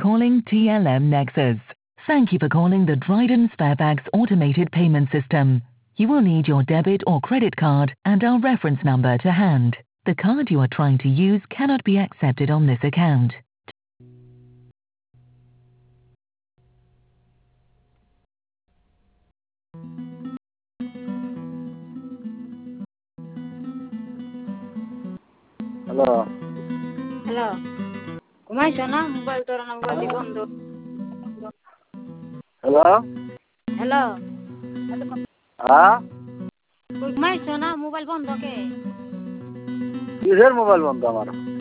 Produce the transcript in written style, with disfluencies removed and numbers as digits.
calling TLM Nexus. Thank you for calling the Dryden Sparebags automated payment system. You will need your debit or credit card and our reference number to hand. The card you are trying to use cannot be accepted on this account. Hello. Hello. Kumaisha na mobile tora na mobile bondo. Hello. Hello. हाँ कुमाइशा ना mobile बंद हो के किधर mobile बंद था हमारा